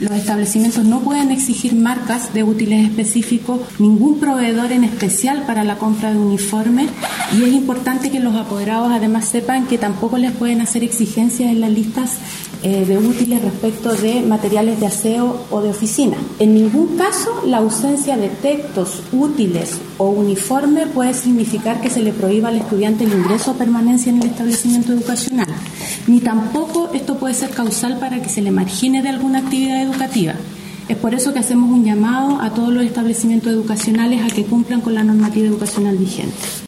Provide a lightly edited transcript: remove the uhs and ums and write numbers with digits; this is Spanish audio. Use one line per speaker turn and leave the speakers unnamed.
Los establecimientos no pueden exigir marcas de útiles específicos, ningún proveedor en especial para la compra de uniformes, y es importante que los apoderados además sepan que tampoco les pueden hacer exigencias en las listas de útiles respecto de materiales de aseo o de oficina. En ningún caso la ausencia de textos, útiles o uniforme puede significar que se le prohíba al estudiante el ingreso o permanencia en el establecimiento educacional, ni tampoco esto puede ser causal para que se le margine de alguna actividad educativa. Es por eso que hacemos un llamado a todos los establecimientos educacionales a que cumplan con la normativa educacional vigente.